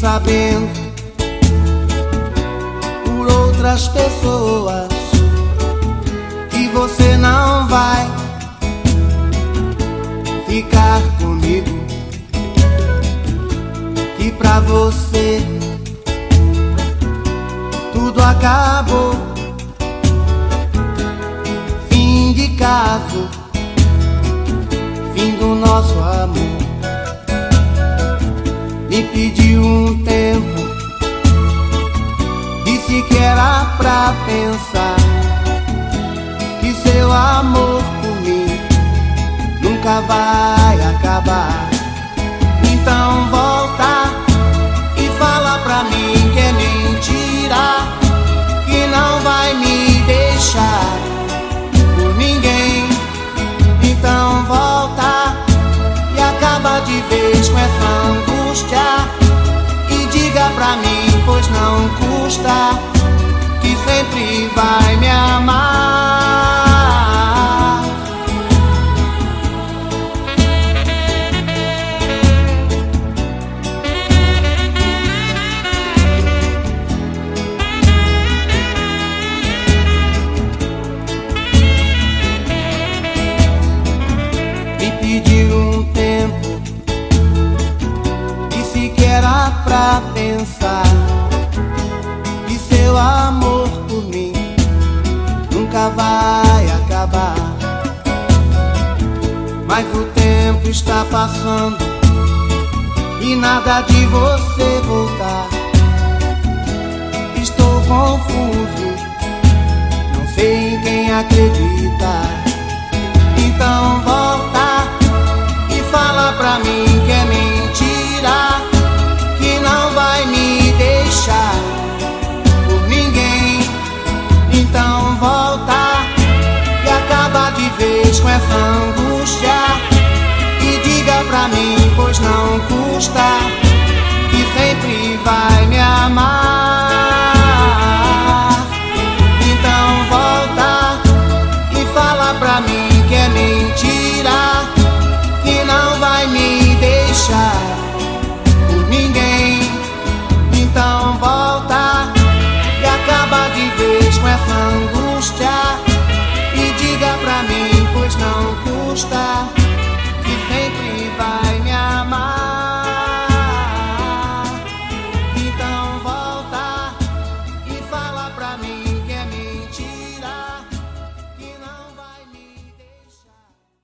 sabendo por outras pessoas que você não vai ficar comigo, que pra você tudo acabou. Fim de caso, fim do nosso amor. Me pediu um tempo, disse que era pra pensar, que seu amor por mim nunca vai acabar. Então volta e fala pra mim que é mentira, que não vai me deixar por ninguém. Então volta e acaba de vez com essa angústia e diga pra mim, pois não custa, que sempre vai me amar. Me pediu um tempo, disse que era pra pensar, que seu amor por mim nunca vai acabar. Mas o tempo está passando e nada de você voltar. Estou confuso, não sei em quem acreditar. Então volta e fala pra mim que é mentira, que não vai me deixar por ninguém. Então volta e acaba de vez com essa angústia e diga pra mim, pois não custa,